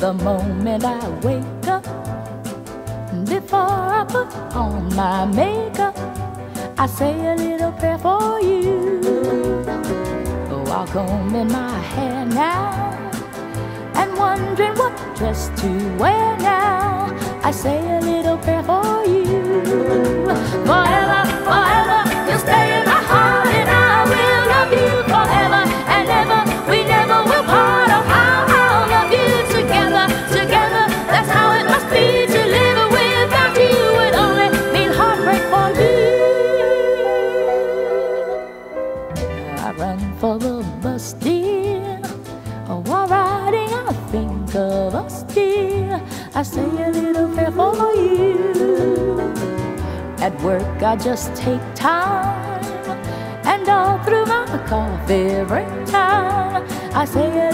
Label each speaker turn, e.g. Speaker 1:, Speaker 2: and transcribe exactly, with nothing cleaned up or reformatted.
Speaker 1: The moment I wake up, before I put on my makeup, I say a little prayer for you. While combing my hair now and wondering what dress to wear now, I say a little prayer for you. Forever, forever, you'll stay in my heart, and I will love you forever and ever. We never will part. Oh, how I'll love you together, together. That's how it must be to live without you. Would only mean heartbreak for you. I run for the bus, dear. Oh, while riding, I think of us, dear. I say a little prayer for you. At work, I just take time, and all through my coffee break time, I say a